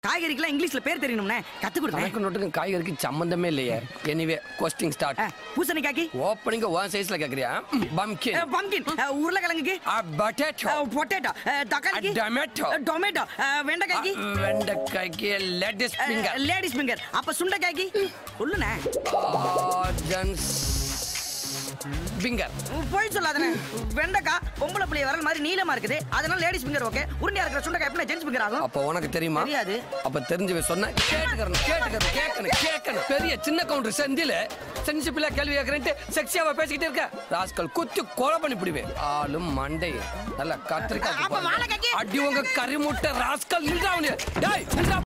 காய்கறிக்குலாம் இங்கிலீஷ்ல பேர் தெரியணும்னே கத்து கொடுத்தேன். எனக்கு நோட்டுக்கு காய்கறிக்கு சம்பந்தமே இல்லையே. Anyway costing start. பூசணிக்காய்க்கு ஓப்பனிங் ஒன் சைஸ்ல கேக்குறியா? பம்கின். பம்கின். உருளைக்கிழங்குக்கு பொட்டேட்டோ. பொட்டேட்டோ. தக்காளிக்கு டொமேட்டோ. டொமேட்டோ. வெண்டைக்காய்க்கு வெண்டைக்காய்க்கு லேடிஸ் ஃபிங்கர். Ladies finger. அப்ப சுண்டைக்காய்க்கு சொல்லுண்ணே. Gents finger. போய் சொல்லாதே. வெண்டைக்காய் பொம்பளை புள்ளைய வரல் மாதிரி நீளமா இருக்குது, அதனால லேடிஸ் ஃபிங்கர் ஓகே. உருண்டையா இருக்கிற சுண்டைக்காய் எப்படி ஜென்ஸ் ஃபிங்கர் ஆகும்? அப்ப உனக்கு தெரியுமா? தெரியாது. அப்ப தெரிஞ்சவே சொன்ன கேட்கணும். பெரிய சின்ன கவுண்டர் செந்தில சென்சிபிளா கேள்வி கேட்கறேன்ட்டு செக்ஸியாவா பேசிக்கிட்டே இருக்க. ராஸ்கல் குத்தி கொலை பண்ணி பிடிவேன். ஆளும் மண்டை நல்ல கத்திரிக்காய். அப்ப வாழைக்காய்க்கு அடி உங்க கறி முட்டை ராஸ்கல் நின்றாவனே. டேய் நின்றா